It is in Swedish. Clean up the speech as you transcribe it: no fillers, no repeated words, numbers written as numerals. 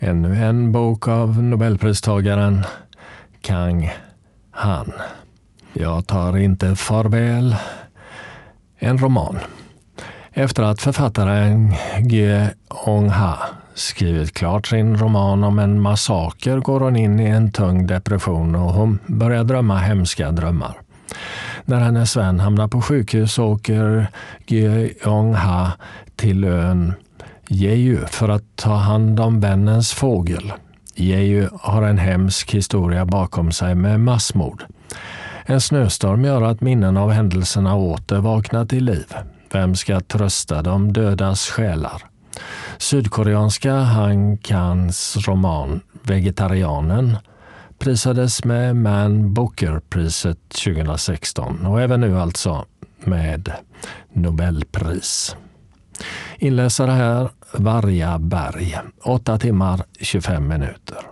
Ännu en bok av Nobelpristagaren Kang Han. Jag tar inte farväl. En roman. Efter att författaren Ge Ong-ha skrivit klart sin roman om en massaker går hon in i en tung depression och hon börjar drömma hemska drömmar. När hennes vän hamnar på sjukhus åker Ge Ong-ha till ön Jeju för att ta hand om vännens fågel. Jeju har en hemsk historia bakom sig med massmord. En snöstorm gör att minnen av händelserna åter vaknar till liv. Vem ska trösta de dödas själar? Sydkoreanska Han Kans roman Vegetarianen prisades med Man Booker-priset 2016 och även nu alltså med Nobelpris. Inläsare här Varja Berg, 8 timmar 25 minuter.